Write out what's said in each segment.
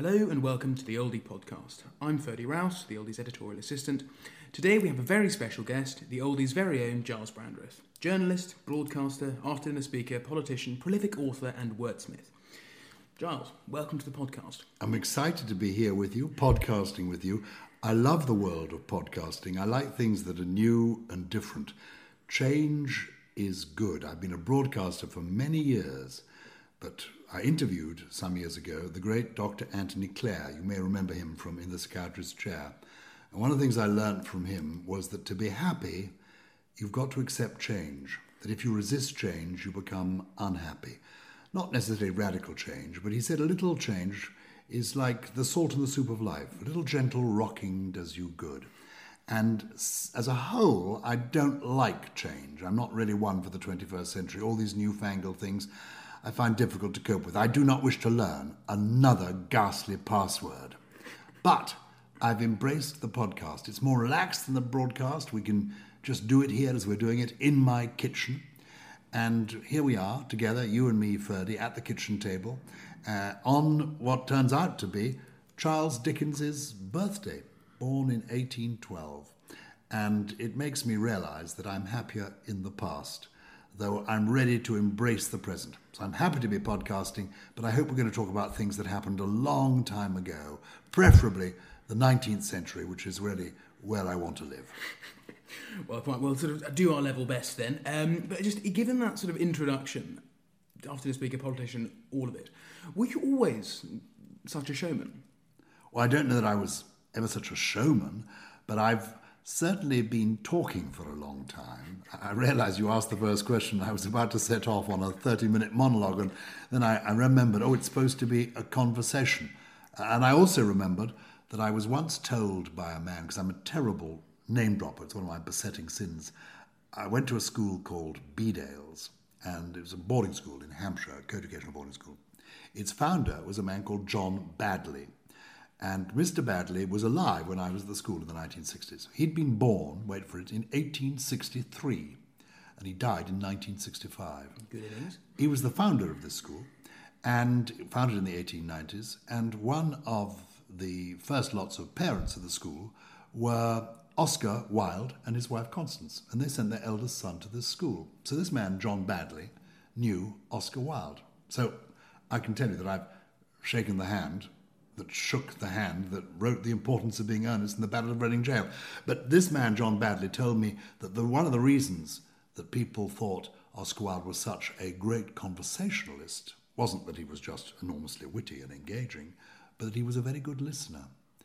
Hello and welcome to the Oldie Podcast. I'm Ferdy Rouse, the Oldie's editorial assistant. Today we have a very special guest, the Oldie's very own Giles Brandreth. Journalist, broadcaster, after-dinner speaker, politician, prolific author and wordsmith. Giles, welcome to the podcast. I'm excited to be here with you, podcasting with you. I love the world of podcasting. I like things that are new and different. Change is good. I've been a broadcaster for many years, but I interviewed some years ago the great Dr. Anthony Clare. You may remember him from In the Psychiatrist's Chair. And one of the things I learned from him was that to be happy, you've got to accept change. That if you resist change, you become unhappy. Not necessarily radical change, but he said a little change is like the salt in the soup of life. A little gentle rocking does you good. And as a whole, I don't like change. I'm not really one for the 21st century. All these newfangled things I find difficult to cope with. I do not wish to learn another ghastly password. But I've embraced the podcast. It's more relaxed than the broadcast. We can just do it here as we're doing it in my kitchen. And here we are together, you and me, Ferdy, at the kitchen table, on what turns out to be Charles Dickens's birthday, born in 1812. And it makes me realise that I'm happier in the past, though I'm ready to embrace the present. So I'm happy to be podcasting, but I hope we're going to talk about things that happened a long time ago, preferably the 19th century, which is really where I want to live. Well, quite well, sort of do our level best then. But just given that sort of introduction, after the speaker, politician, all of it, were you always such a showman? Well, I don't know that I was ever such a showman, but I've certainly been talking for a long time. I realise you asked the first question. I was about to set off on a 30-minute monologue, and then I remembered, it's supposed to be a conversation. And I also remembered that I was once told by a man, because I'm a terrible name dropper, it's one of my besetting sins. I went to a school called Bedales, and it was a boarding school in Hampshire, a co-educational boarding school. Its founder was a man called John Baddeley. And Mr. Baddeley was alive when I was at the school in the 1960s. He'd been born, wait for it, in 1863, and he died in 1965. Good innings. He was the founder of this school, and founded in the 1890s, and one of the first lots of parents of the school were Oscar Wilde and his wife Constance, and they sent their eldest son to this school. So this man, John Baddeley, knew Oscar Wilde. So I can tell you that I've shaken the hand that shook the hand that wrote The Importance of Being Earnest in the Battle of Reading Gaol. But this man, John Baddeley, told me that one of the reasons that people thought Oscar Wilde was such a great conversationalist wasn't that he was just enormously witty and engaging, but that he was a very good listener.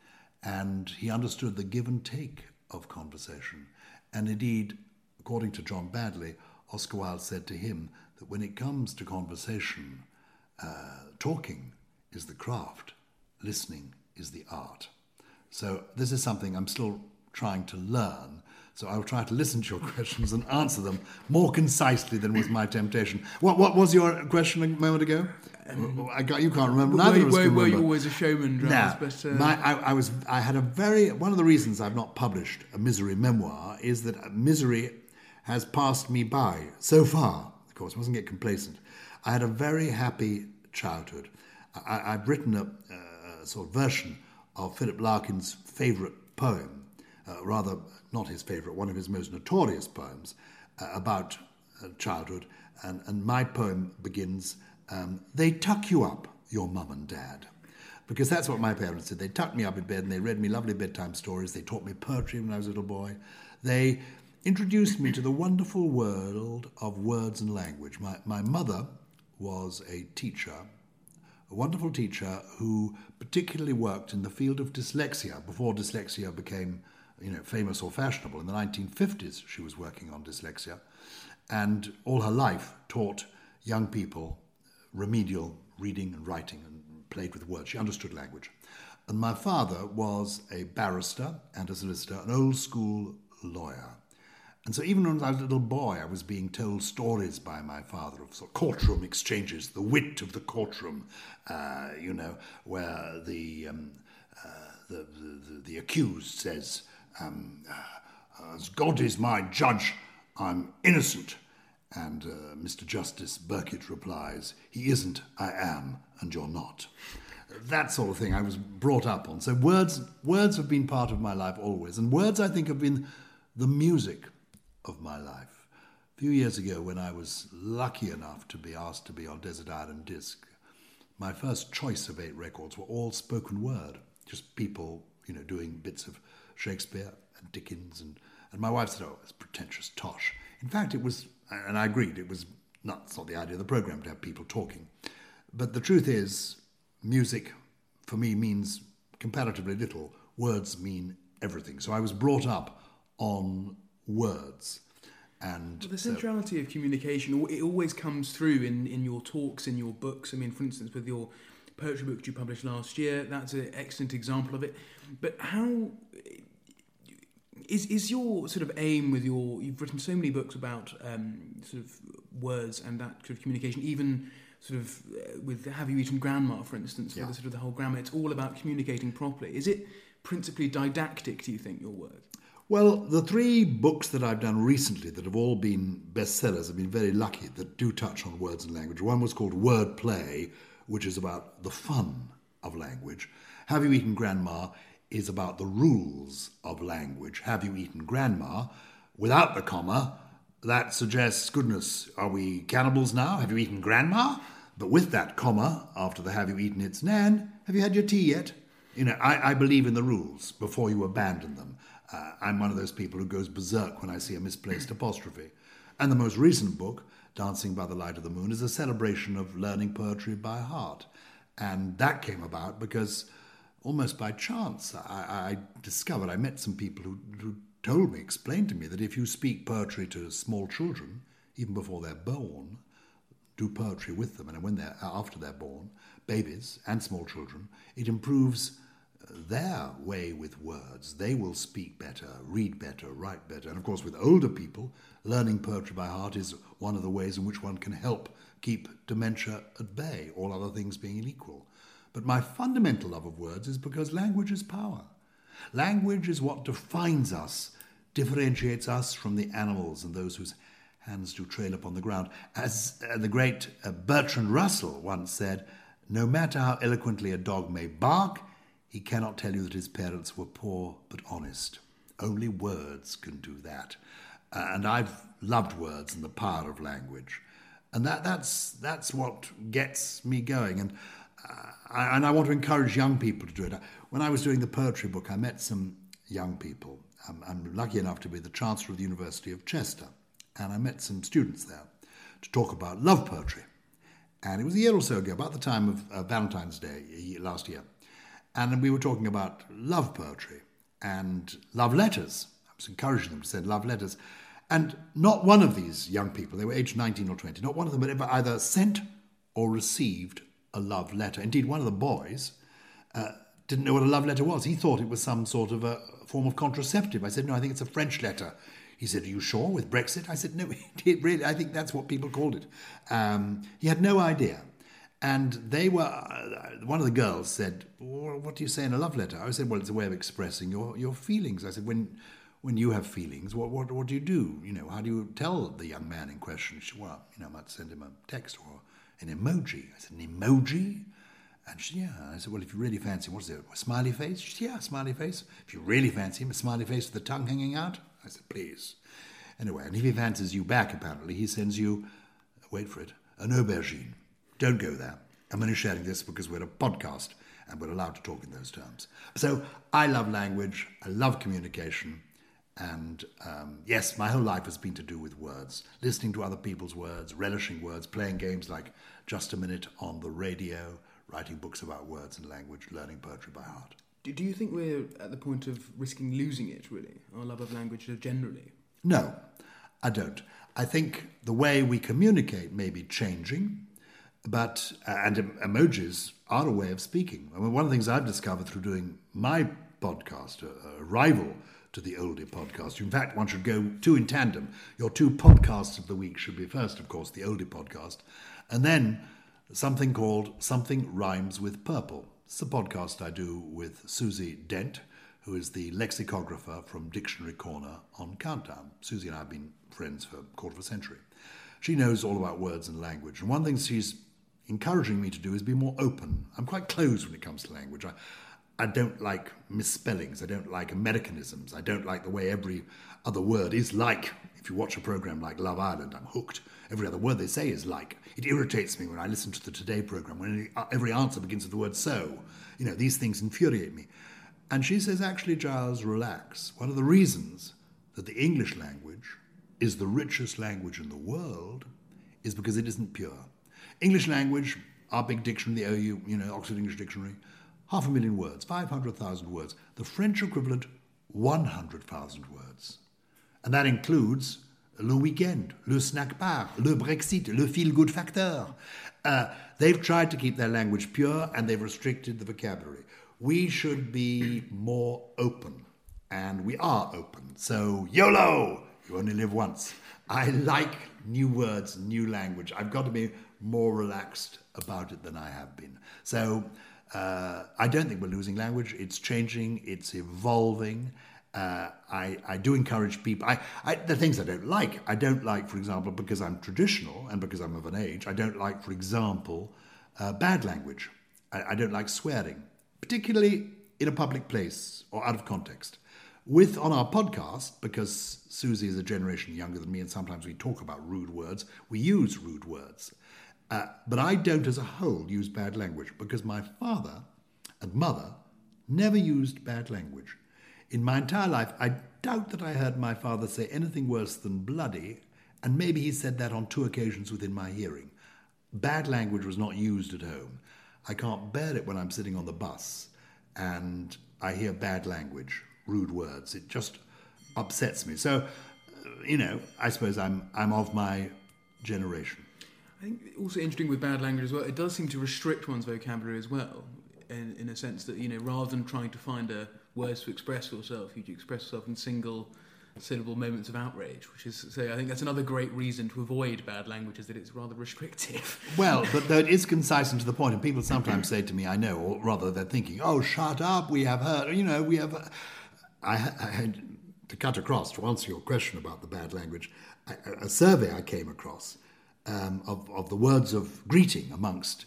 And he understood the give and take of conversation. And indeed, according to John Baddeley, Oscar Wilde said to him that when it comes to conversation, talking is the craft, listening is the art. So this is something I'm still trying to learn. So I'll try to listen to your questions and answer them more concisely than was my temptation. What was your question a moment ago? You can't remember. Neither of us can remember. Were you always a showman, Giles? No, I had one of the reasons I've not published a misery memoir is that misery has passed me by so far. Of course, I mustn't get complacent. I had a very happy childhood. I've written a sort of version of Philip Larkin's favourite poem, rather not his favourite, one of his most notorious poems about childhood. And my poem begins, they tuck you up, your mum and dad. Because that's what my parents did. They tucked me up in bed and they read me lovely bedtime stories. They taught me poetry when I was a little boy. They introduced me to the wonderful world of words and language. My mother was a teacher, a wonderful teacher who particularly worked in the field of dyslexia before dyslexia became, famous or fashionable. In the 1950s, she was working on dyslexia, and all her life taught young people remedial reading and writing and played with words. She understood language. And my father was a barrister and a solicitor, an old school lawyer. And so even when I was a little boy, I was being told stories by my father of sort of courtroom exchanges, the wit of the courtroom, where the accused says, as God is my judge, I'm innocent. And Mr. Justice Burkitt replies, he isn't, I am, and you're not. that sort of thing I was brought up on. So words have been part of my life always. And words, I think, have been the music of my life. A few years ago, when I was lucky enough to be asked to be on Desert Island Disc, my first choice of 8 records were all spoken word, just people, doing bits of Shakespeare and Dickens. And my wife said, oh, it's pretentious tosh. In fact, it was, and I agreed, it's not the idea of the program to have people talking. But the truth is, music for me means comparatively little. Words mean everything. So I was brought up on words. And the centrality of communication, it always comes through in your talks, in your books. I mean, for instance, with your poetry book you published last year, that's an excellent example of it. But how is your sort of aim with you've written so many books about sort of words and that sort of communication, even sort of with Have You Eaten Grandma, for instance, for the sort of the whole grammar, it's all about communicating properly. Is it principally didactic, do you think, your work? Well, the 3 books that I've done recently that have all been bestsellers, I've been very lucky, that do touch on words and language. One was called Word Play, which is about the fun of language. Have You Eaten Grandma is about the rules of language. Have You Eaten Grandma, without the comma, that suggests, goodness, are we cannibals now? Have you eaten Grandma? But with that comma, after the have you eaten its Nan, have you had your tea yet? I believe in the rules before you abandon them. I'm one of those people who goes berserk when I see a misplaced apostrophe. And the most recent book, Dancing by the Light of the Moon, is a celebration of learning poetry by heart. And that came about because, almost by chance, I discovered, I met some people who told me, explained to me, that if you speak poetry to small children, even before they're born, do poetry with them, and after they're born, babies and small children, it improves their way with words. They will speak better, read better, write better. And of course, with older people, learning poetry by heart is one of the ways in which one can help keep dementia at bay, all other things being equal. But my fundamental love of words is because language is power. Language is what defines us, differentiates us from the animals and those whose hands do trail upon the ground. As the great Bertrand Russell once said, no matter how eloquently a dog may bark, he cannot tell you that his parents were poor but honest. Only words can do that. And I've loved words and the power of language. And that's what gets me going. And I want to encourage young people to do it. When I was doing the poetry book, I met some young people. I'm lucky enough to be the Chancellor of the University of Chester. And I met some students there to talk about love poetry. And it was a year or so ago, about the time of Valentine's Day last year. And we were talking about love poetry and love letters. I was encouraging them to send love letters. And not one of these young people, they were aged 19 or 20, not one of them had ever either sent or received a love letter. Indeed, one of the boys didn't know what a love letter was. He thought it was some sort of a form of contraceptive. I said, no, I think it's a French letter. He said, are you sure with Brexit? I said, no, really, I think that's what people called it. He had no idea. And they were, one of the girls said, well, what do you say in a love letter? I said, well, it's a way of expressing your feelings. I said, when you have feelings, what do you do? How do you tell the young man in question? She said, well, I might send him a text or an emoji. I said, an emoji? And she said, yeah. I said, well, if you really fancy him, what is it, a smiley face? She said, yeah, a smiley face. If you really fancy him, a smiley face with the tongue hanging out? I said, please. Anyway, and if he fancies you back, apparently, he sends you, wait for it, an aubergine. Don't go there. I'm only sharing this because we're a podcast and we're allowed to talk in those terms. So I love language, I love communication, and yes, my whole life has been to do with words, listening to other people's words, relishing words, playing games like Just a Minute on the radio, writing books about words and language, learning poetry by heart. Do you think we're at the point of risking losing it, really, our love of language generally? No, I don't. I think the way we communicate may be changing, but and emojis are a way of speaking. I mean, one of the things I've discovered through doing my podcast, a rival to the Oldie podcast. In fact, one should go two in tandem. Your 2 podcasts of the week should be first, of course, the Oldie podcast, and then something called Something Rhymes with Purple. It's a podcast I do with Susie Dent, who is the lexicographer from Dictionary Corner on Countdown. Susie and I have been friends for a quarter of a century. She knows all about words and language. And one thing she's encouraging me to do is be more open. I'm quite closed when it comes to language. I don't like misspellings. I don't like Americanisms. I don't like the way every other word is like. If you watch a program like Love Island, I'm hooked. Every other word they say is like. It irritates me when I listen to the Today program, when every answer begins with the word so. These things infuriate me. And she says, actually, Giles, relax. One of the reasons that the English language is the richest language in the world is because it isn't pure. English language, our big dictionary, the OU, Oxford English Dictionary, 500,000 words, 500,000 words. The French equivalent, 100,000 words. And that includes le weekend, le snack bar, le Brexit, le feel-good factor. They've tried to keep their language pure and they've restricted the vocabulary. We should be more open, and we are open. So, YOLO! You only live once. I like new words, new language. I've got to be more relaxed about it than I have been. So, I don't think we're losing language. It's changing. It's evolving. I do encourage people. The things I don't like, for example, because I'm traditional and because I'm of an age, I don't like, for example, bad language. I don't like swearing, particularly in a public place or out of context. On our podcast, because Susie is a generation younger than me and sometimes we talk about rude words, we use rude words. But I don't as a whole use bad language because my father and mother never used bad language. In my entire life, I doubt that I heard my father say anything worse than bloody, and maybe he said that on 2 occasions within my hearing. Bad language was not used at home. I can't bear it when I'm sitting on the bus and I hear bad language, rude words. It just upsets me. So, I suppose I'm of my generation. I think also interesting with bad language as well, it does seem to restrict one's vocabulary as well, in a sense that, rather than trying to find words to express yourself, you express yourself in single syllable moments of outrage, which is, I think that's another great reason to avoid bad language, is that it's rather restrictive. Well, but though it is concise and to the point, and people sometimes say to me, I know, or rather they're thinking, oh, shut up, we have heard, we have... I had to cut across, to answer your question about the bad language, a survey I came across of the words of greeting amongst,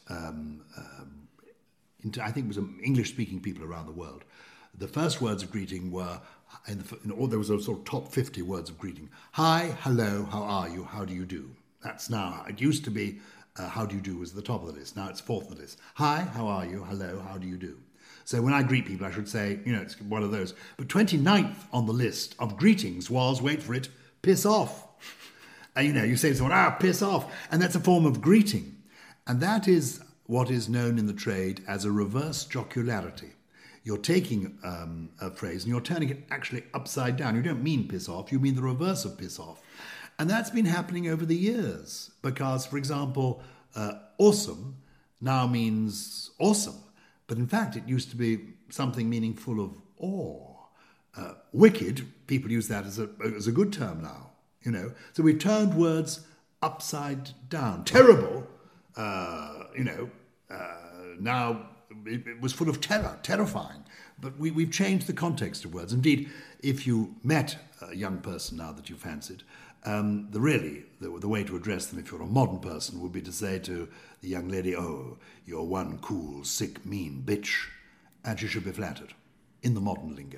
I think it was English-speaking people around the world. The first words of greeting were, there was a sort of top 50 words of greeting. Hi, hello, how are you, how do you do? That's now, it used to be, how do you do was at the top of the list. Now it's fourth on the list. Hi, how are you, hello, how do you do? So when I greet people, I should say, it's one of those. But 29th on the list of greetings was, wait for it, piss off. You say to someone, piss off. And that's a form of greeting. And that is what is known in the trade as a reverse jocularity. You're taking a phrase and you're turning it actually upside down. You don't mean piss off, you mean the reverse of piss off. And that's been happening over the years because, for example, awesome now means awesome. But in fact, it used to be something meaning full of awe. Wicked, people use that as a good term now, So we've turned words upside down. Terrible, now it was full of terror, terrifying. But we've changed the context of words. Indeed, if you met a young person now that you fancied, the way to address them if you're a modern person would be to say to the young lady, oh, you're one cool, sick, mean bitch, and she should be flattered, in the modern lingo.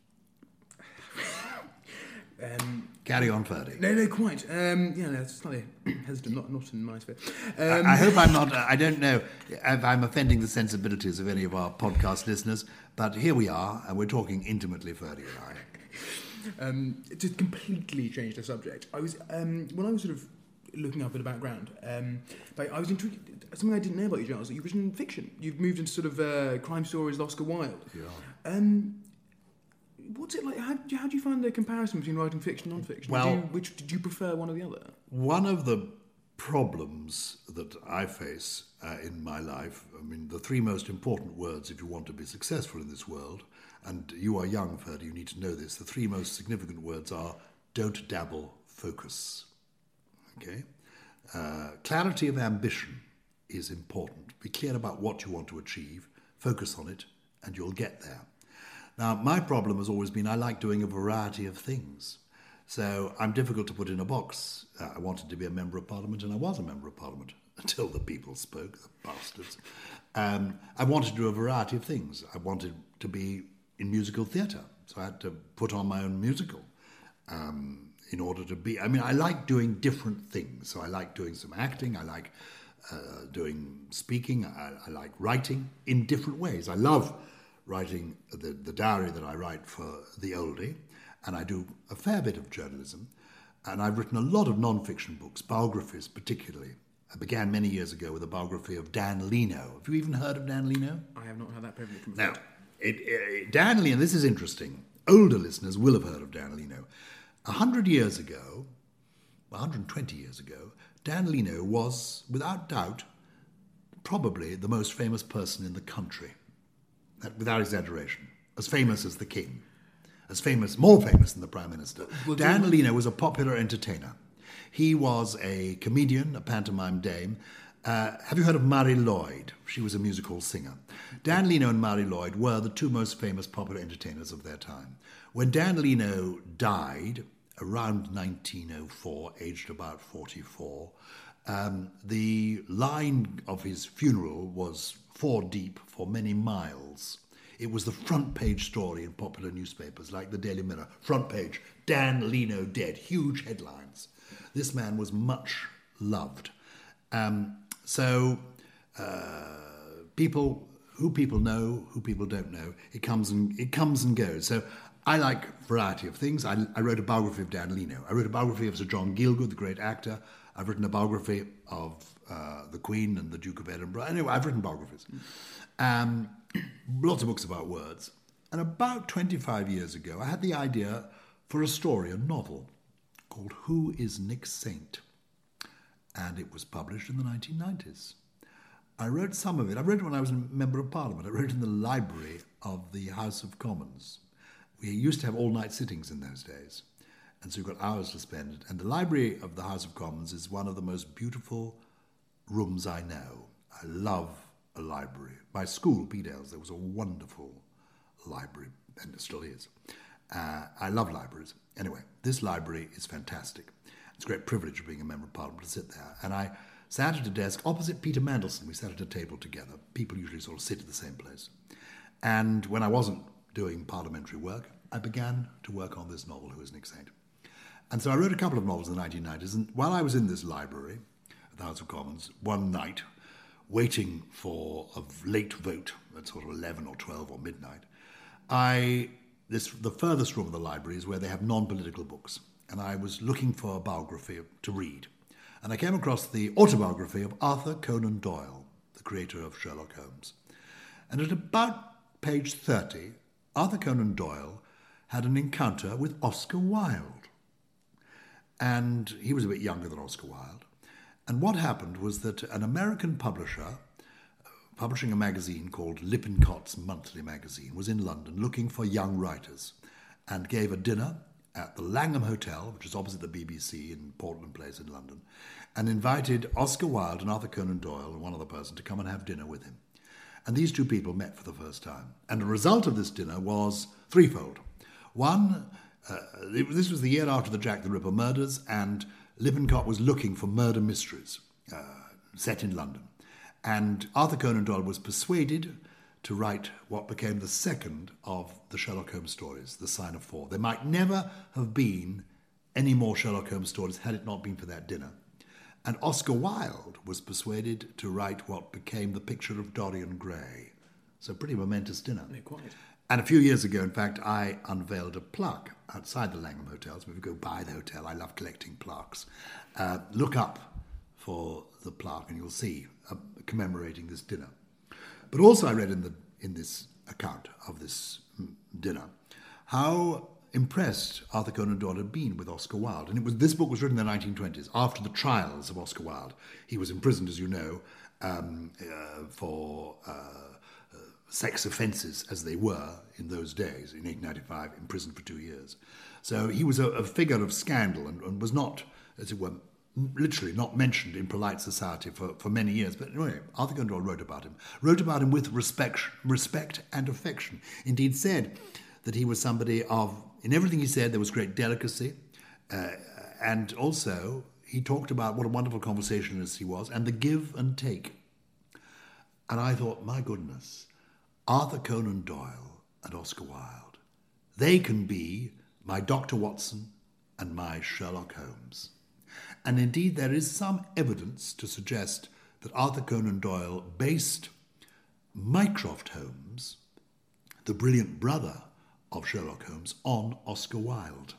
Carry on, Ferdy. No, quite. Slightly hesitant, not in my sphere. I hope I'm not, I don't know if I'm offending the sensibilities of any of our podcast listeners, but here we are, and we're talking intimately, Ferdy and I. To completely change the subject, I was when I was sort of looking up in the background, I was intrigued. Something I didn't know about you, Giles, that you've written fiction. You've moved into sort of crime stories, Oscar Wilde. Yeah. What's it like? How do you find the comparison between writing fiction and non-fiction? Well, did you prefer one or the other? One of the problems that I face in my life, the 3 most important words if you want to be successful in this world, and you are young, Ferdy, you need to know this, the 3 most significant words are don't dabble, focus. Okay? Clarity of ambition is important. Be clear about what you want to achieve, focus on it, and you'll get there. Now, my problem has always been I like doing a variety of things. So I'm difficult to put in a box. I wanted to be a Member of Parliament, and I was a Member of Parliament. until the people spoke, the bastards. I wanted to do a variety of things. I wanted to be in musical theatre, so I had to put on my own musical in order to be... I mean, I like doing different things. So I like doing some acting, I like doing speaking, I like writing in different ways. I love writing the diary that I write for The Oldie, and I do a fair bit of journalism. And I've written a lot of non-fiction books, biographies particularly. I began many years ago with a biography of Dan Leno. Have you even heard of Dan Leno? I have not had that privilege. Now, Dan Leno, this is interesting. Older listeners will have heard of Dan Leno. 120 years ago, Dan Leno was, without doubt, probably the most famous person in the country. Without exaggeration. As famous as the king. More famous than the Prime Minister. Dan Leno was a popular entertainer. He was a comedian, a pantomime dame. Have you heard of Marie Lloyd? She was a musical singer. Dan Leno and Marie Lloyd were the two most famous popular entertainers of their time. When Dan Leno died, around 1904, aged about 44, the line of his funeral was 4 deep for many miles. It was the front page story in popular newspapers like the Daily Mirror. Front page, Dan Leno dead. Huge headlines. This man was much loved. People know, who people don't know, it comes and goes. So I like a variety of things. I wrote a biography of Dan Leno. I wrote a biography of Sir John Gielgud, the great actor. I've written a biography of the Queen and the Duke of Edinburgh. Anyway, I've written biographies. Lots of books about words. And about 25 years ago, I had the idea for a story, a novel, called Who is Nick Saint? And it was published in the 1990s. I wrote some of it. I wrote it when I was a Member of Parliament. I wrote it in the library of the House of Commons. We used to have all-night sittings in those days. And so you've got hours to spend. And the library of the House of Commons is one of the most beautiful rooms I know. I love a library. My school, Bedales, there was a wonderful library, and it still is. I love libraries. Anyway, this library is fantastic. It's a great privilege of being a Member of Parliament to sit there. And I sat at a desk opposite Peter Mandelson. We sat at a table together. People usually sort of sit at the same place. And when I wasn't doing parliamentary work, I began to work on this novel, Who is Nick Saint? And so I wrote a couple of novels in the 1990s, and while I was in this library at the House of Commons, one night, waiting for a late vote at sort of 11 or 12 or midnight, the furthest room of the library is where they have non-political books, and I was looking for a biography to read. And I came across the autobiography of Arthur Conan Doyle, the creator of Sherlock Holmes. And at about page 30, Arthur Conan Doyle had an encounter with Oscar Wilde. And he was a bit younger than Oscar Wilde. And what happened was that an American publisher, publishing a magazine called Lippincott's Monthly Magazine, was in London looking for young writers and gave a dinner at the Langham Hotel, which is opposite the BBC in Portland Place in London, and invited Oscar Wilde and Arthur Conan Doyle and one other person to come and have dinner with him. And these two people met for the first time. And the result of this dinner was threefold. One, this was the year after the Jack the Ripper murders, and Lippincott was looking for murder mysteries set in London. And Arthur Conan Doyle was persuaded to write what became the second of the Sherlock Holmes stories, The Sign of Four. There might never have been any more Sherlock Holmes stories had it not been for that dinner. And Oscar Wilde was persuaded to write what became The Picture of Dorian Gray. So pretty momentous dinner. Yeah, quite. And a few years ago, in fact, I unveiled a plaque outside the Langham Hotel. So if you go by the hotel, I love collecting plaques. Look up for the plaque and you'll see commemorating this dinner. But also I read in this account of this dinner how impressed Arthur Conan Doyle had been with Oscar Wilde. And this book was written in the 1920s, after the trials of Oscar Wilde. He was imprisoned, as you know, for sex offences, as they were in those days, in 1895, imprisoned for 2 years. So he was a figure of scandal and was not, as it were, literally not mentioned in polite society for many years. But anyway, Arthur Conan Doyle wrote about him with respect and affection. Indeed said that he was somebody in everything he said there was great delicacy, and also he talked about what a wonderful conversationalist he was and the give and take. And I thought, my goodness, Arthur Conan Doyle and Oscar Wilde, they can be my Dr. Watson and my Sherlock Holmes. And indeed, there is some evidence to suggest that Arthur Conan Doyle based Mycroft Holmes, the brilliant brother of Sherlock Holmes, on Oscar Wilde.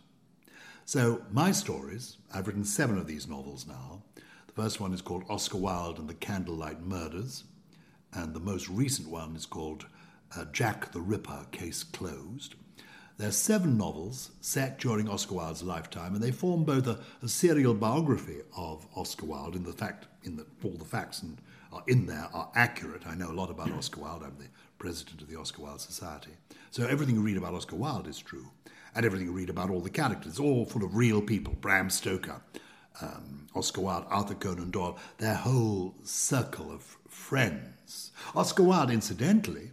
So my stories, I've written 7 of these novels now. The first one is called Oscar Wilde and the Candlelight Murders, and the most recent one is called Jack the Ripper, Case Closed. There are 7 novels set during Oscar Wilde's lifetime, and they form both a serial biography of Oscar Wilde in that all the facts are in there are accurate. I know a lot about Oscar Wilde. I'm the president of the Oscar Wilde Society. So everything you read about Oscar Wilde is true, and everything you read about all the characters, all full of real people. Bram Stoker, Oscar Wilde, Arthur Conan Doyle, their whole circle of friends. Oscar Wilde, incidentally,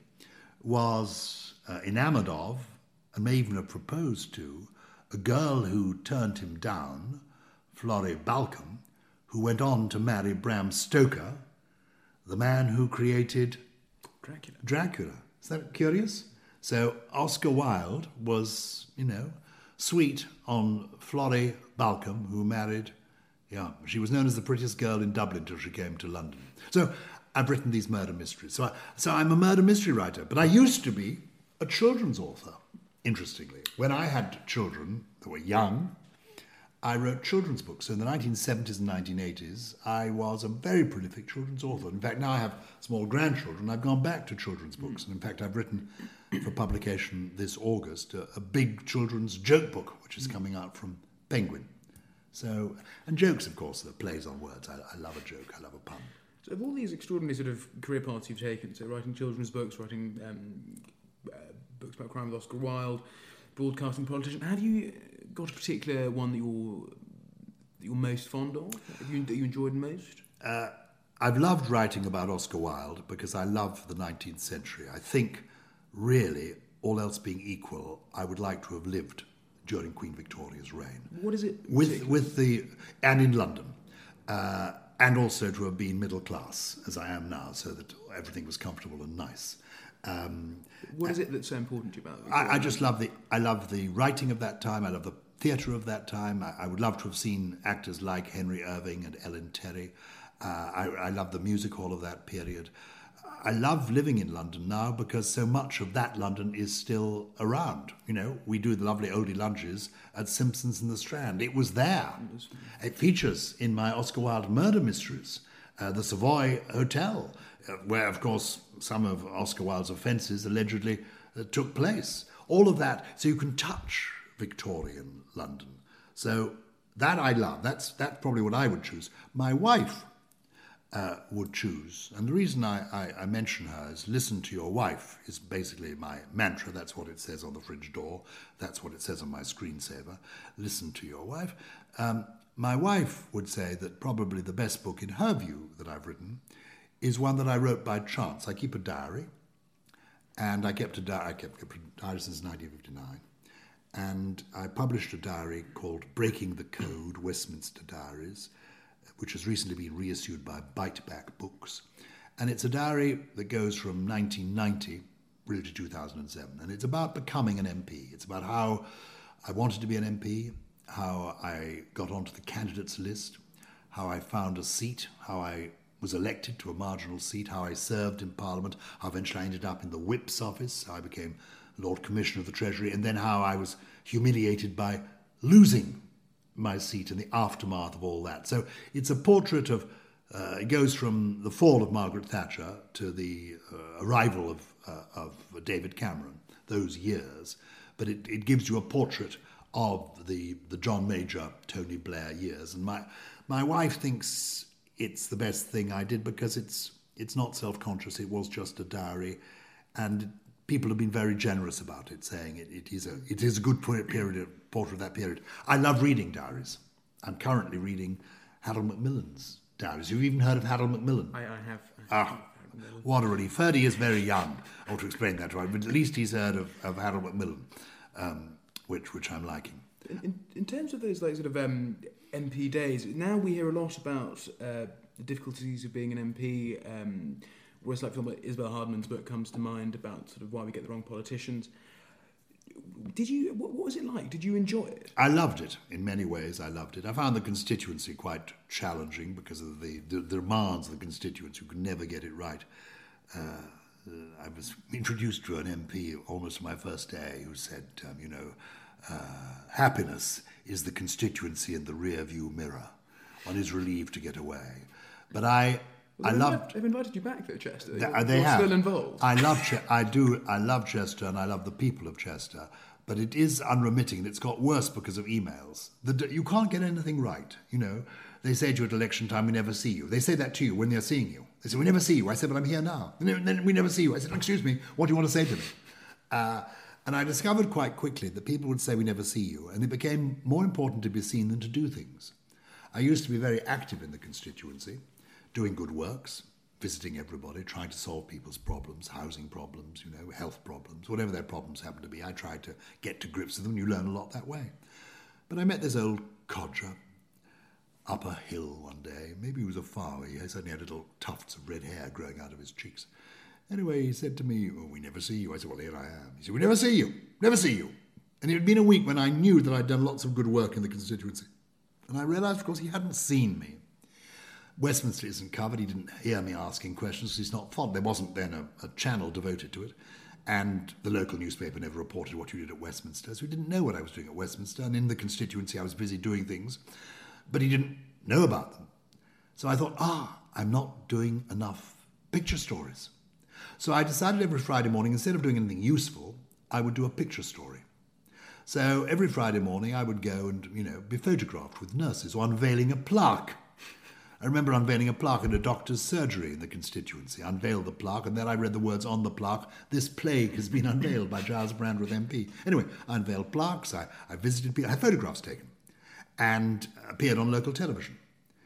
was enamoured of, and may even have proposed to, a girl who turned him down, Florrie Balcom, who went on to marry Bram Stoker, the man who created Dracula. Is that curious? So Oscar Wilde was, sweet on Florrie Balcom, who married, she was known as the prettiest girl in Dublin till she came to London. So I've written these murder mysteries. So I'm a murder mystery writer, but I used to be a children's author. Interestingly, when I had children that were young, I wrote children's books. So in the 1970s and 1980s, I was a very prolific children's author. In fact, now I have small grandchildren. I've gone back to children's books. And in fact, I've written for publication this August a big children's joke book, which is coming out from Penguin. So, and jokes, of course, that plays on words. I love a joke. I love a pun. So of all these extraordinary sort of career paths you've taken, so writing children's books, writing books about crime with Oscar Wilde, broadcasting politician, have you got a particular one that you're most fond of, that you enjoyed most? I've loved writing about Oscar Wilde because I love the 19th century. I think, really, all else being equal, I would like to have lived during Queen Victoria's reign. What is it? And in London. And also to have been middle class, as I am now, so that everything was comfortable and nice. What is it that's so important to you about it? I love the writing of that time. I love the theatre of that time. I would love to have seen actors like Henry Irving and Ellen Terry. I love the music hall of that period. I love living in London now because so much of that London is still around. We do the lovely oldie lunches at Simpsons in the Strand. It was there. It features in my Oscar Wilde murder mysteries, the Savoy Hotel, where, of course, some of Oscar Wilde's offences allegedly took place. All of that, so you can touch Victorian London. So that I love. That's probably what I would choose. My wife would choose, and the reason I mention her is listen to your wife is basically my mantra. That's what it says on the fridge door. That's what it says on my screensaver. Listen to your wife. My wife would say that probably the best book in her view that I've written is one that I wrote by chance. I keep a diary, and I kept a diary since 1959, and I published a diary called Breaking the Code, Westminster Diaries, which has recently been reissued by Biteback Books. And it's a diary that goes from 1990 really to 2007, and it's about becoming an MP. It's about how I wanted to be an MP, how I got onto the candidates list, how I found a seat, how I was elected to a marginal seat, how I served in Parliament, how eventually I ended up in the Whip's office, how I became Lord Commissioner of the Treasury, and then how I was humiliated by losing my seat in the aftermath of all that. So it's a portrait of, it goes from the fall of Margaret Thatcher to the arrival of David Cameron, those years, but it gives you a portrait of the John Major, Tony Blair years. And my wife thinks it's the best thing I did because it's not self-conscious. It was just a diary, and people have been very generous about it, saying it is a good portrait of that period. I love reading diaries. I'm currently reading Harold Macmillan's diaries. You've even heard of Harold Macmillan? I have. What a relief. Ferdy is very young, I ought to explain that to him, but at least he's heard of Harold Macmillan, which I'm liking. In terms of those like sort of MP days, now we hear a lot about the difficulties of being an MP. Whereas, like, Isabel Hardman's book comes to mind about sort of why we get the wrong politicians. What was it like? Did you enjoy it? I loved it. In many ways, I loved it. I found the constituency quite challenging because of the demands of the constituents who could never get it right. I was introduced to an MP almost my first day who said, happiness is the constituency in the rear view mirror. One is relieved to get away. But they've invited you back though, Chester. They have. Still involved. I love Chester, and I love the people of Chester. But it is unremitting, and it's got worse because of emails. You can't get anything right. They say to you at election time, "We never see you." They say that to you when they're seeing you. They say, "We never see you." I said, "But I'm here now." And then, "We never see you." I said, "Excuse me, what do you want to say to me?" And I discovered quite quickly that people would say, "We never see you," and it became more important to be seen than to do things. I used to be very active in the constituency, doing good works, visiting everybody, trying to solve people's problems, housing problems, health problems, whatever their problems happen to be. I tried to get to grips with them. You learn a lot that way. But I met this old codger up a hill one day. Maybe he was a farmer. He suddenly had little tufts of red hair growing out of his cheeks. Anyway, he said to me, "Oh, we never see you." I said, "Well, here I am." He said, "We never see you. Never see you." And it had been a week when I knew that I'd done lots of good work in the constituency. And I realised, of course, he hadn't seen me. Westminster isn't covered. He didn't hear me asking questions because he's not fond. There wasn't then a channel devoted to it. And the local newspaper never reported what you did at Westminster. So he didn't know what I was doing at Westminster. And in the constituency, I was busy doing things. But he didn't know about them. So I thought, I'm not doing enough picture stories. So I decided every Friday morning, instead of doing anything useful, I would do a picture story. So every Friday morning, I would go and, be photographed with nurses or unveiling a plaque. I remember unveiling a plaque at a doctor's surgery in the constituency. I unveiled the plaque, and then I read the words on the plaque, "This plague has been unveiled by Giles Brandreth MP." Anyway, I unveiled plaques, I visited people, I had photographs taken, and appeared on local television.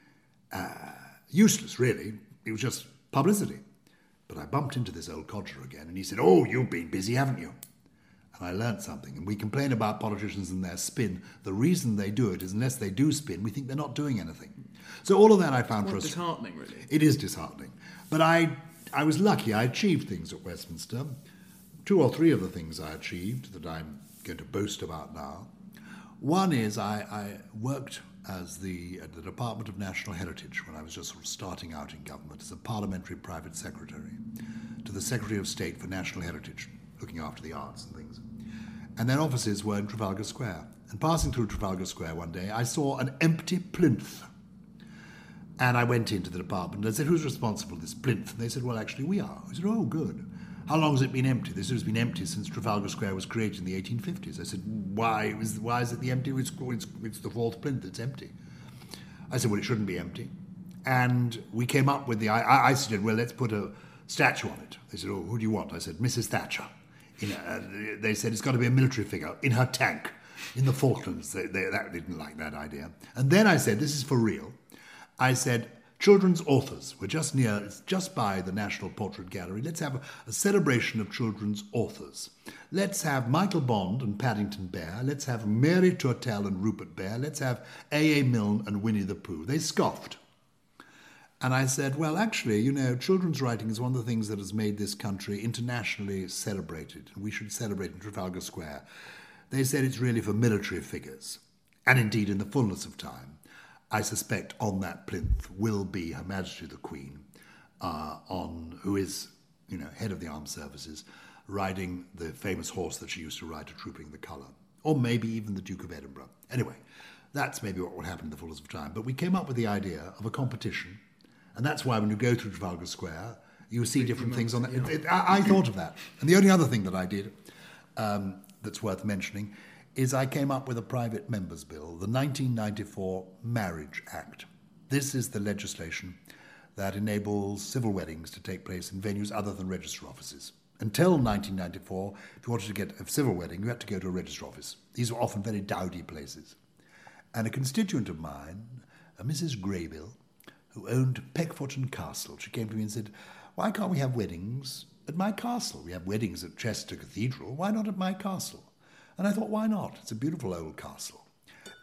Useless, really. It was just publicity. But I bumped into this old codger again, and he said, "Oh, you've been busy, haven't you?" And I learnt something. And we complain about politicians and their spin. The reason they do it is unless they do spin, we think they're not doing anything. So all of that I found frustrating. Disheartening, really. It is disheartening. But I was lucky. I achieved things at Westminster. 2 or 3 of the things I achieved that I'm going to boast about now. One is I worked at the Department of National Heritage when I was just sort of starting out in government as a parliamentary private secretary to the Secretary of State for National Heritage, looking after the arts and things. And their offices were in Trafalgar Square. And passing through Trafalgar Square one day, I saw an empty plinth. And I went into the department and I said, "Who's responsible for this plinth?" And they said, "Well, actually, we are." I said, "Oh, good. How long has it been empty?" They said, "It's been empty since Trafalgar Square was created in the 1850s. I said, why is it the empty? It's the 4th plinth that's empty. I said, "Well, it shouldn't be empty." And we came up with I said, "Well, let's put a statue on it." They said, "Oh, who do you want?" I said, "Mrs. Thatcher." They said, "It's got to be a military figure in her tank in the Falklands." They didn't like that idea. And then I said, "This is for real." I said, "Children's authors. We're it's just by the National Portrait Gallery. Let's have a celebration of children's authors. Let's have Michael Bond and Paddington Bear. Let's have Mary Tourtel and Rupert Bear. Let's have A.A. Milne and Winnie the Pooh." They scoffed. And I said, "Well, actually, children's writing is one of the things that has made this country internationally celebrated. And we should celebrate in Trafalgar Square." They said it's really for military figures. And indeed, in the fullness of time, I suspect on that plinth will be Her Majesty the Queen, who is, head of the armed services, riding the famous horse that she used to ride to Trooping the Colour. Or maybe even the Duke of Edinburgh. Anyway, that's maybe what will happen in the fullness of time. But we came up with the idea of a competition. And that's why when you go through Trafalgar Square, you see different things on that. I thought of that. And the only other thing that I did that's worth mentioning is I came up with a private member's bill, the 1994 Marriage Act. This is the legislation that enables civil weddings to take place in venues other than register offices. Until 1994, if you wanted to get a civil wedding, you had to go to a register office. These were often very dowdy places. And a constituent of mine, a Mrs. Graybill, who owned Peckfoot and Castle, she came to me and said, "Why can't we have weddings at my castle? We have weddings at Chester Cathedral. Why not at my castle?" And I thought, why not? It's a beautiful old castle.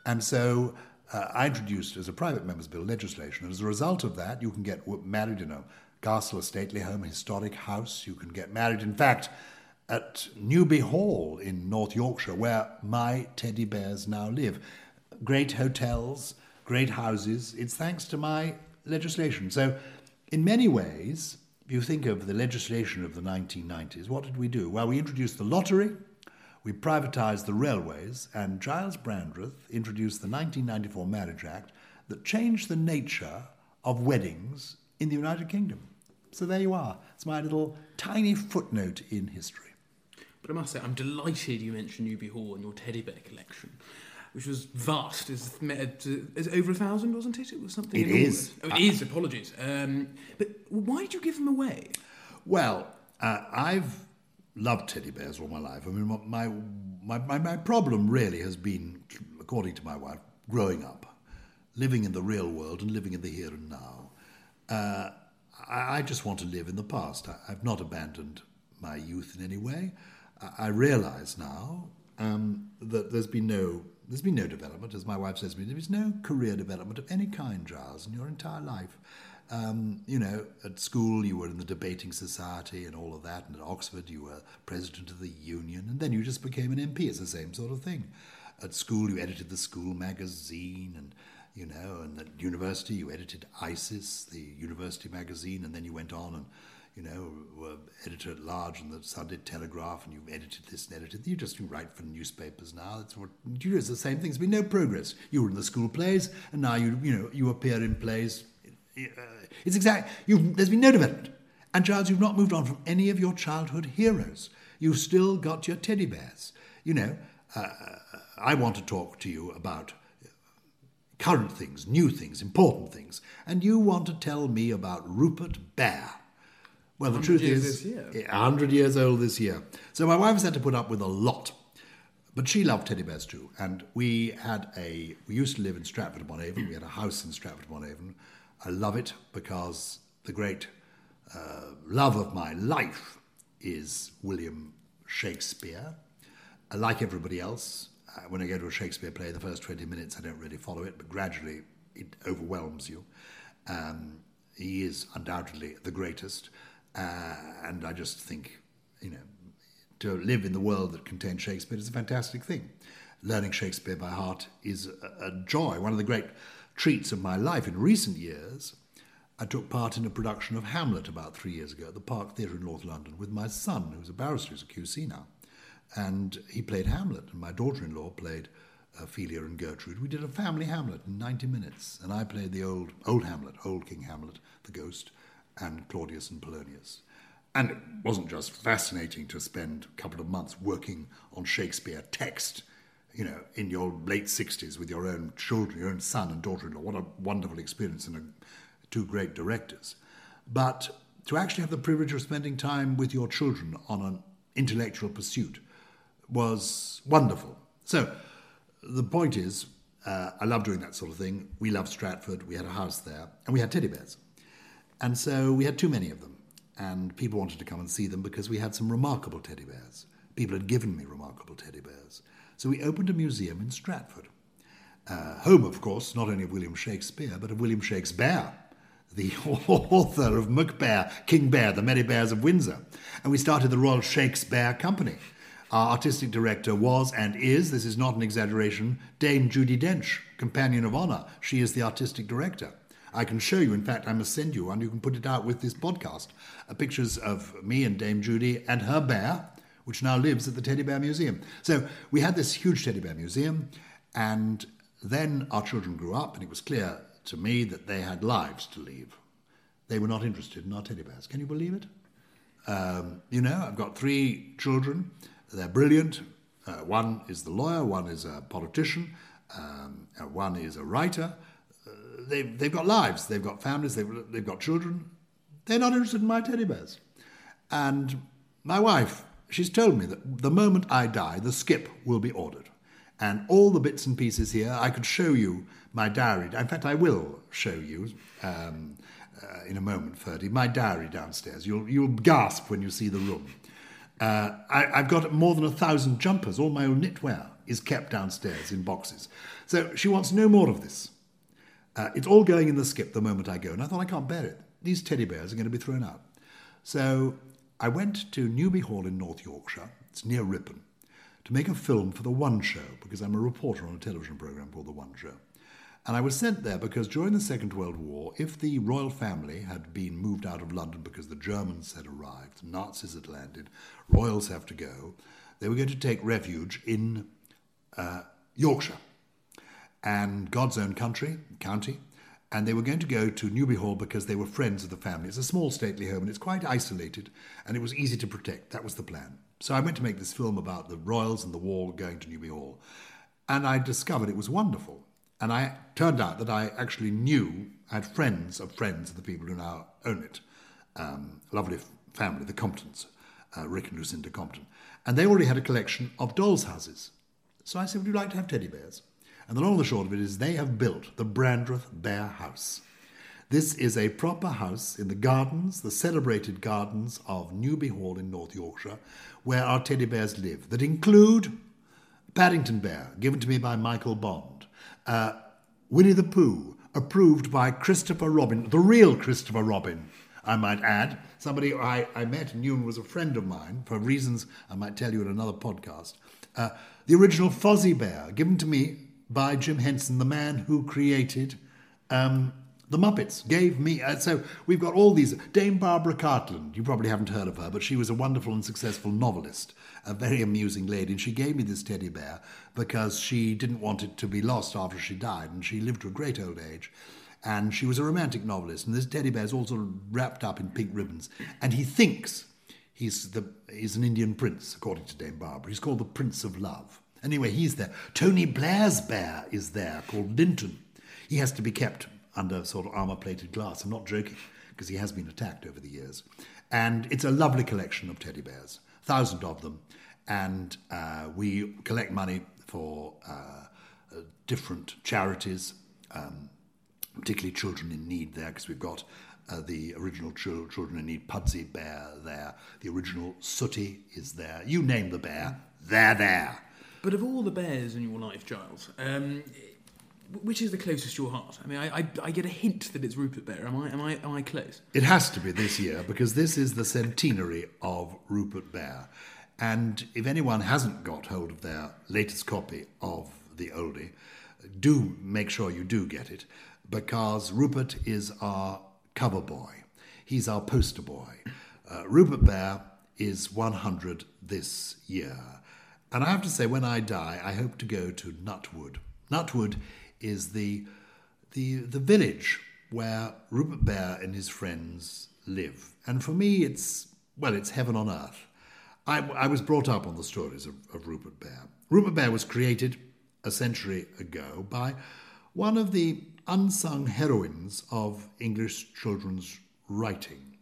And so I introduced, as a private member's bill, legislation. And as a result of that, you can get married in a castle, a stately home, a historic house. You can get married, in fact, at Newby Hall in North Yorkshire, where my teddy bears now live. Great hotels, great houses. It's thanks to my legislation. So in many ways, if you think of the legislation of the 1990s, what did we do? Well, we introduced the lottery, we privatised the railways, and Giles Brandreth introduced the 1994 Marriage Act that changed the nature of weddings in the United Kingdom. So there you are. It's my little tiny footnote in history. But I must say, I'm delighted you mentioned Newby Hall and your teddy bear collection, which was vast. It's over 1,000, wasn't it? It was something It enormous. is. Oh, it is, apologies. But why did you give them away? Well, I've loved teddy bears all my life. I mean, my problem really has been, according to my wife, growing up, living in the real world and living in the here and now. I just want to live in the past. I've not abandoned my youth in any way. I realise now that there's been no development, as my wife says to me. There's no career development of any kind, Giles, in your entire life. At school you were in the debating society and all of that, and at Oxford you were president of the union, and then you just became an MP. It's the same sort of thing. At school you edited the school magazine, and at university you edited ISIS, the university magazine, and then you went on and were editor-at-large in the Sunday Telegraph, and you edited this and edited. You write for newspapers now. That's what you do. It's the same thing. There's been no progress. You were in the school plays, and now you appear in plays. There's been no development. And Giles, you've not moved on from any of your childhood heroes. You've still got your teddy bears. I want to talk to you about current things, new things, important things, and you want to tell me about Rupert Bear. Well, the truth is, 100 years old this year. So my wife has had to put up with a lot, but she loved teddy bears too. And we used to live in Stratford-upon-Avon. We had a house in Stratford-upon-Avon. I love it because the great love of my life is William Shakespeare. Like everybody else, when I go to a Shakespeare play, the first 20 minutes I don't really follow it, but gradually it overwhelms you. He is undoubtedly the greatest. And I just think, to live in the world that contains Shakespeare is a fantastic thing. Learning Shakespeare by heart is a joy, one of the great treats of my life. In recent years, I took part in a production of Hamlet about 3 years ago at the Park Theatre in North London with my son, who's a barrister, who's a QC now. And he played Hamlet, and my daughter-in-law played Ophelia and Gertrude. We did a family Hamlet in 90 minutes, and I played the old Hamlet, old King Hamlet, the ghost, and Claudius and Polonius. And it wasn't just fascinating to spend a couple of months working on Shakespeare text, in your late 60s with your own children, your own son and daughter-in-law. What a wonderful experience, and two great directors. But to actually have the privilege of spending time with your children on an intellectual pursuit was wonderful. So the point is, I love doing that sort of thing. We loved Stratford. We had a house there, and we had teddy bears. And so we had too many of them, and people wanted to come and see them because we had some remarkable teddy bears. People had given me remarkable teddy bears. So we opened a museum in Stratford, home, of course, not only of William Shakespeare, but of William Shakespeare, the author of Macbeth, King Bear, The Merry Bears of Windsor. And we started the Royal Shakespeare Company. Our artistic director was and is, this is not an exaggeration, Dame Judi Dench, Companion of Honour. She is the artistic director. I can show you, in fact, I must send you one, you can put it out with this podcast, pictures of me and Dame Judi and her bear, which now lives at the Teddy Bear Museum. So we had this huge Teddy Bear Museum, and then our children grew up, and it was clear to me that they had lives to lead. They were not interested in our teddy bears. Can you believe it? I've got 3 children. They're brilliant. One is the lawyer, one is a politician, one is a writer. They've got lives, they've got families, they've got children. They're not interested in my teddy bears. And my wife, she's told me that the moment I die, the skip will be ordered. And all the bits and pieces here, I could show you my diary. In fact, I will show you in a moment, Ferdy, my diary downstairs. You'll gasp when you see the room. I've got more than 1,000 jumpers. All my old knitwear is kept downstairs in boxes. So she wants no more of this. It's all going in the skip the moment I go. And I thought, I can't bear it. These teddy bears are going to be thrown out. So I went to Newby Hall in North Yorkshire, it's near Ripon, to make a film for The One Show, because I'm a reporter on a television programme called The One Show. And I was sent there because during the Second World War, if the royal family had been moved out of London because the Germans had arrived, the Nazis had landed, royals have to go, they were going to take refuge in Yorkshire and God's own county, and they were going to go to Newby Hall because they were friends of the family. It's a small stately home and it's quite isolated and it was easy to protect. That was the plan. So I went to make this film about the royals and the war going to Newby Hall, and I discovered it was wonderful. And I turned out that I actually I had friends of the people who now own it. Lovely family, the Comptons, Rick and Lucinda Compton. And they already had a collection of dolls' houses. So I said, would you like to have teddy bears? And the long and the short of it is they have built the Brandreth Bear House. This is a proper house in the gardens, the celebrated gardens of Newby Hall in North Yorkshire, where our teddy bears live, that include Paddington Bear, given to me by Michael Bond, Winnie the Pooh, approved by Christopher Robin, the real Christopher Robin, I might add, somebody I met and knew and was a friend of mine, for reasons I might tell you in another podcast. The original Fozzie Bear, given to me by Jim Henson, the man who created the Muppets, gave me... so we've got all these... Dame Barbara Cartland, you probably haven't heard of her, but she was a wonderful and successful novelist, a very amusing lady, and she gave me this teddy bear because she didn't want it to be lost after she died, and she lived to a great old age, and she was a romantic novelist, and this teddy bear is all sort of wrapped up in pink ribbons, and he thinks he's an Indian prince, according to Dame Barbara. He's called the Prince of Love. Anyway, he's there. Tony Blair's bear is there, called Linton. He has to be kept under sort of armour-plated glass. I'm not joking, because he has been attacked over the years. And it's a lovely collection of teddy bears, 1,000 of them. And we collect money for different charities, particularly Children in Need there, because we've got the original Children in Need Pudsey Bear there. The original Sooty is there. You name the bear, they're there. But of all the bears in your life, Giles, which is the closest to your heart? I mean, I get a hint that it's Rupert Bear. Am I close? It has to be this year, because this is the centenary of Rupert Bear. And if anyone hasn't got hold of their latest copy of the oldie, do make sure you do get it, because Rupert is our cover boy. He's our poster boy. Rupert Bear is 100 this year. And I have to say, when I die, I hope to go to Nutwood. Nutwood is the village where Rupert Bear and his friends live. And for me, it's heaven on earth. I was brought up on the stories of Rupert Bear. Rupert Bear was created a century ago by one of the unsung heroines of English children's writing.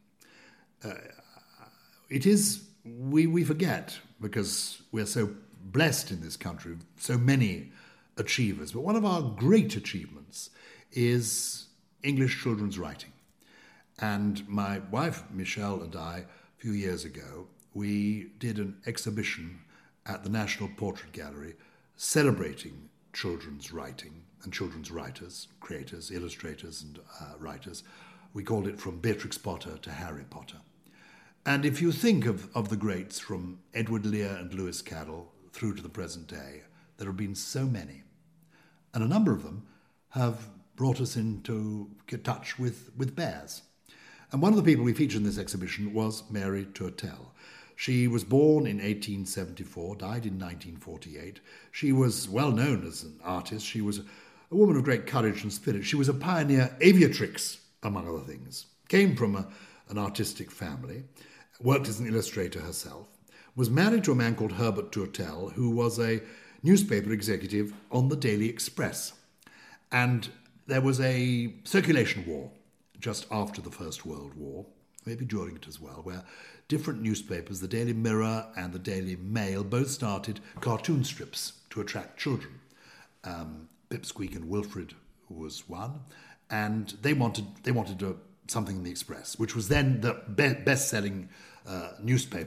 We forget, because we're so blessed in this country, so many achievers. But one of our great achievements is English children's writing. And my wife, Michelle, and I, a few years ago, we did an exhibition at the National Portrait Gallery celebrating children's writing and children's writers, creators, illustrators and writers. We called it From Beatrix Potter to Harry Potter. And if you think of the greats from Edward Lear and Lewis Carroll through to the present day, there have been so many. And a number of them have brought us into touch with bears. And one of the people we featured in this exhibition was Mary Tourtel. She was born in 1874, died in 1948. She was well known as an artist. She was a woman of great courage and spirit. She was a pioneer aviatrix, among other things. Came from an artistic family, worked as an illustrator herself, was married to a man called Herbert Tourtel, who was a newspaper executive on the Daily Express. And there was a circulation war just after the First World War, maybe during it as well, where different newspapers, the Daily Mirror and the Daily Mail, both started cartoon strips to attract children. Pipsqueak and Wilfrid was one, and they wanted something in the Express, which was then the best-selling newspaper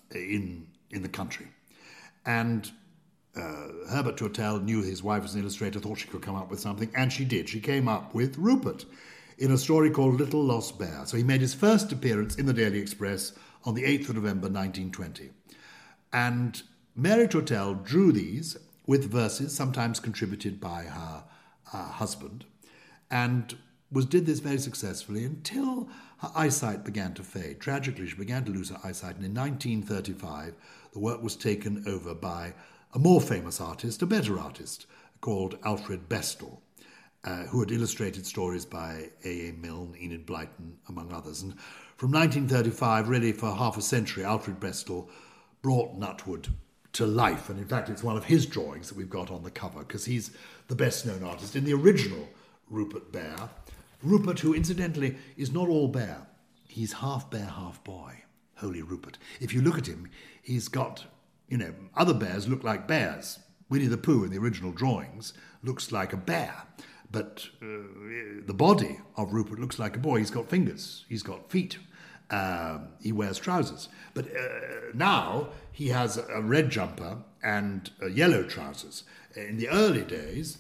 in the country. And Herbert Tourtel knew his wife was an illustrator, thought she could come up with something, and she did. She came up with Rupert in a story called Little Lost Bear. So he made his first appearance in the Daily Express on the 8th of November 1920. And Mary Tourtel drew these with verses, sometimes contributed by her husband, and did this very successfully until her eyesight began to fade. Tragically, she began to lose her eyesight, and in 1935, the work was taken over by a more famous artist, a better artist, called Alfred Bestel, who had illustrated stories by A.A. Milne, Enid Blyton, among others. And from 1935, really for half a century, Alfred Bestel brought Nutwood to life. And in fact, it's one of his drawings that we've got on the cover, because he's the best-known artist. In the original Rupert Bear, Rupert, who incidentally is not all bear, he's half bear, half boy, Holy Rupert. If you look at him, he's got, other bears look like bears. Winnie the Pooh in the original drawings looks like a bear, but the body of Rupert looks like a boy. He's got fingers, he's got feet, he wears trousers. But now he has a red jumper and yellow trousers. In the early days,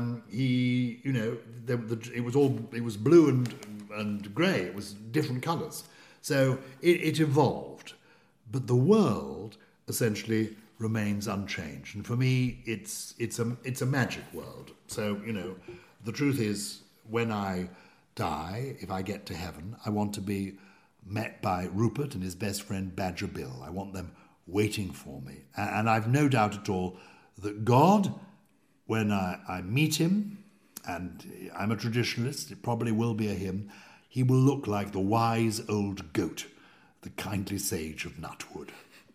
it was blue and grey. It was different colours. So it evolved, but the world essentially remains unchanged. And for me, it's a magic world. So the truth is, when I die, if I get to heaven, I want to be met by Rupert and his best friend Badger Bill. I want them waiting for me, and I've no doubt at all that God, when I meet him, and I'm a traditionalist, it probably will be a him, he will look like the wise old goat, the kindly sage of Nutwood.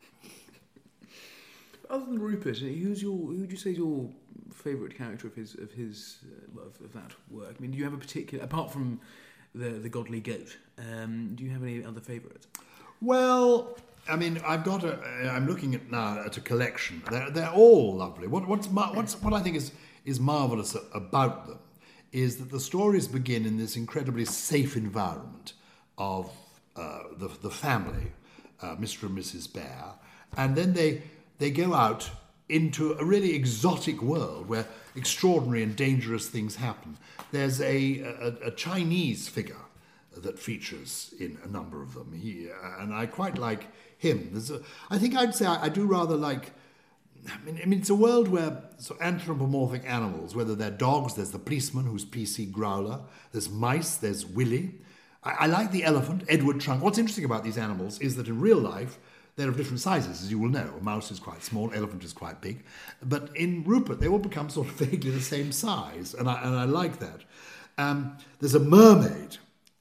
Other than Rupert, who would you say is your favourite character of that work? I mean, do you have a particular, apart from the godly goat, do you have any other favourites? Well, I mean, I'm looking at a collection. They're all lovely. What I think is marvellous about them is that the stories begin in this incredibly safe environment of the family, Mr. and Mrs. Bear, and then they go out into a really exotic world where extraordinary and dangerous things happen. There's a Chinese figure that features in a number of them, and I quite like him. I think I'd say I do rather like. I mean, it's a world where anthropomorphic animals, whether they're dogs, there's the policeman who's PC Growler, there's mice, there's Willy. I like the elephant, Edward Trunk. What's interesting about these animals is that in real life, they're of different sizes, as you will know. A mouse is quite small, elephant is quite big. But in Rupert, they all become sort of vaguely the same size, and I like that. There's a mermaid,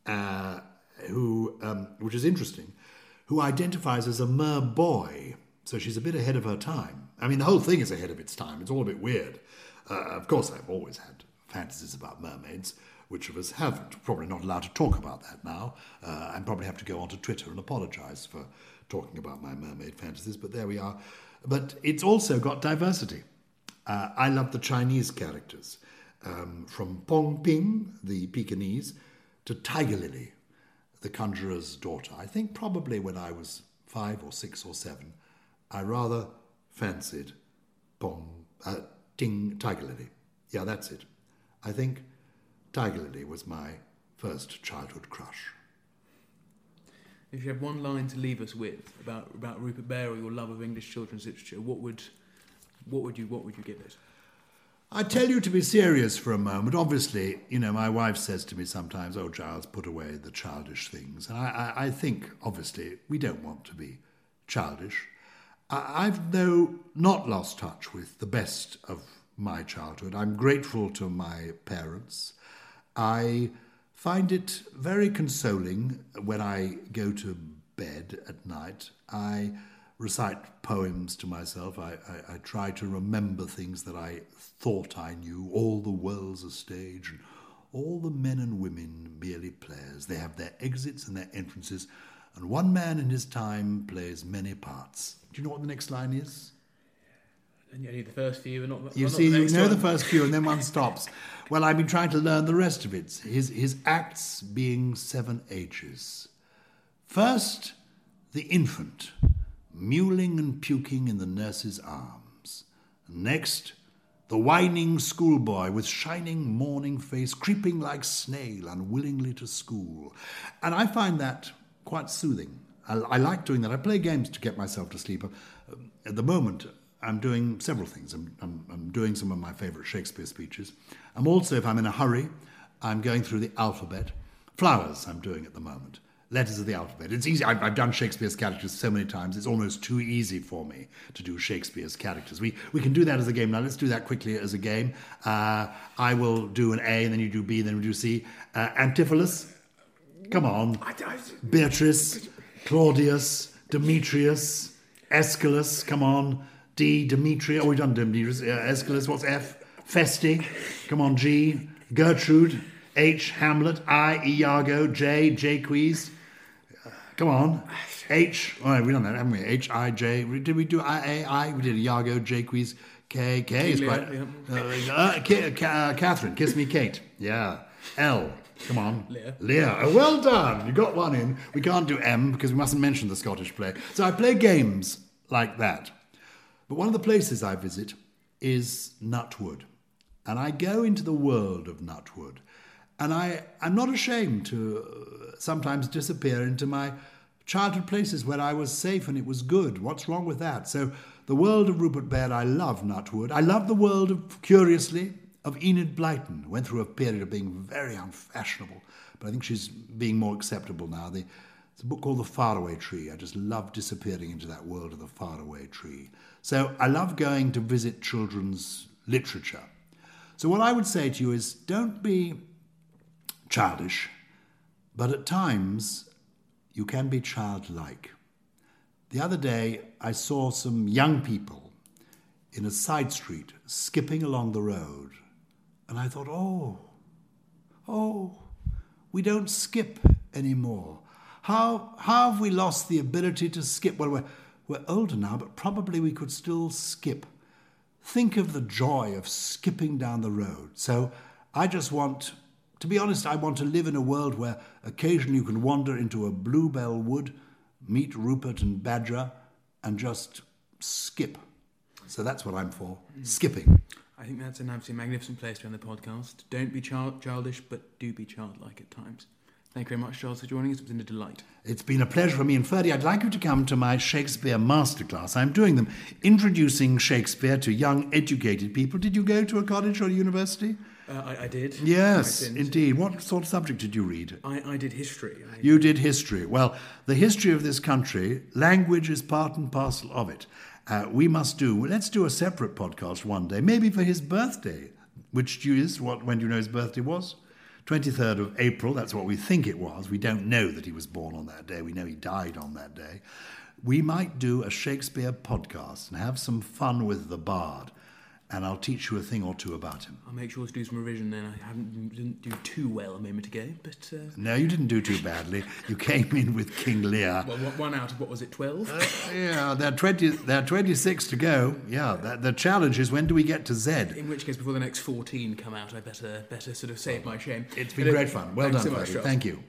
which is interesting, who identifies as a merboy. So she's a bit ahead of her time. I mean, the whole thing is ahead of its time. It's all a bit weird. Of course, I've always had fantasies about mermaids. Which of us haven't? Probably not allowed to talk about that now. And probably have to go onto Twitter and apologise for talking about my mermaid fantasies. But there we are. But it's also got diversity. I love the Chinese characters. From Pong Ping, the Pekingese, to Tiger Lily, the conjurer's daughter. I think probably when I was 5 or 6 or 7, I rather fancied Tiger Lily. Yeah, that's it. I think Tiger Lily was my first childhood crush. If you had one line to leave us with about Rupert Bear or your love of English children's literature, what would you give it? I tell you to be serious for a moment. Obviously, my wife says to me sometimes, "Oh, Giles, put away the childish things." And I think, obviously, we don't want to be childish. I've not lost touch with the best of my childhood. I'm grateful to my parents. I find it very consoling when I go to bed at night. I recite poems to myself. I try to remember things that I thought I knew. All the world's a stage, and all the men and women merely players. They have their exits and their entrances, and one man in his time plays many parts. Do you know what the next line is? And you need the first few and not you not see, the next you know one. the first few and then one stops. Well, I've been trying to learn the rest of it. His acts being 7 H's. First, the infant, mewling and puking in the nurse's arms. Next, the whining schoolboy with shining morning face, creeping like snail unwillingly to school. And I find that quite soothing. I like doing that. I play games to get myself to sleep. At the moment, I'm doing several things. I'm doing some of my favourite Shakespeare speeches. I'm also, if I'm in a hurry, I'm going through the alphabet. Flowers I'm doing at the moment. Letters of the alphabet. It's easy. I've done Shakespeare's characters so many times, it's almost too easy for me to do Shakespeare's characters. We can do that as a game. Now, let's do that quickly as a game. I will do an A, and then you do B, then we do C. Antipholus. Come on. Beatrice. Claudius. Demetrius. Aeschylus. Come on. D. Demetria. Oh, we've done Demetrius. Aeschylus. What's F? Feste. Come on. G. Gertrude. H. Hamlet. I. Iago. J. Jaques. Come on. H. Oh, we've done that, haven't we? H. I. J. Did we do I? We did Iago, Jaques. K. K is quite... Catherine. Kiss me, Kate. Yeah. L. Come on. Lear. Oh, well done. You got one in. We can't do M because we mustn't mention the Scottish play. So I play games like that. But one of the places I visit is Nutwood. And I go into the world of Nutwood. And I'm not ashamed to sometimes disappear into my childhood places where I was safe and it was good. What's wrong with that? So the world of Rupert Baird, I love Nutwood. I love the world of, curiously, of Enid Blyton. Went through a period of being very unfashionable, but I think she's being more acceptable now. There's a book called The Faraway Tree. I just love disappearing into that world of The Faraway Tree. So I love going to visit children's literature. So what I would say to you is, don't be childish, but at times you can be childlike. The other day I saw some young people in a side street skipping along the road, and I thought, oh, we don't skip anymore. How have we lost the ability to skip? Well, we're older now, but probably we could still skip. Think of the joy of skipping down the road. So I just want... To be honest, I want to live in a world where occasionally you can wander into a bluebell wood, meet Rupert and Badger, and just skip. So that's what I'm for, skipping. I think that's an absolutely magnificent place to end the podcast. Don't be childish, but do be childlike at times. Thank you very much, Charles, for joining us. It was a delight. It's been a pleasure for me. And Ferdy, I'd like you to come to my Shakespeare masterclass. I'm doing them, introducing Shakespeare to young, educated people. Did you go to a college or a university? I did. Yes, indeed. What sort of subject did you read? I did history. You did history. Well, the history of this country, language is part and parcel of it. Let's do a separate podcast one day, maybe for his birthday, which is, when do you know his birthday was? 23rd of April, that's what we think it was. We don't know that he was born on that day. We know he died on that day. We might do a Shakespeare podcast and have some fun with the bard. And I'll teach you a thing or two about him. I'll make sure to do some revision then. I didn't do too well a moment ago, but... No, you didn't do too badly. You came in with King Lear. Well, one out of, what was it, 12? Yeah, there are 26 to go. Yeah, the challenge is, when do we get to Z? In which case, before the next 14 come out, I better sort of save my shame. It's been great fun. Well done, Ferdy. Thank you.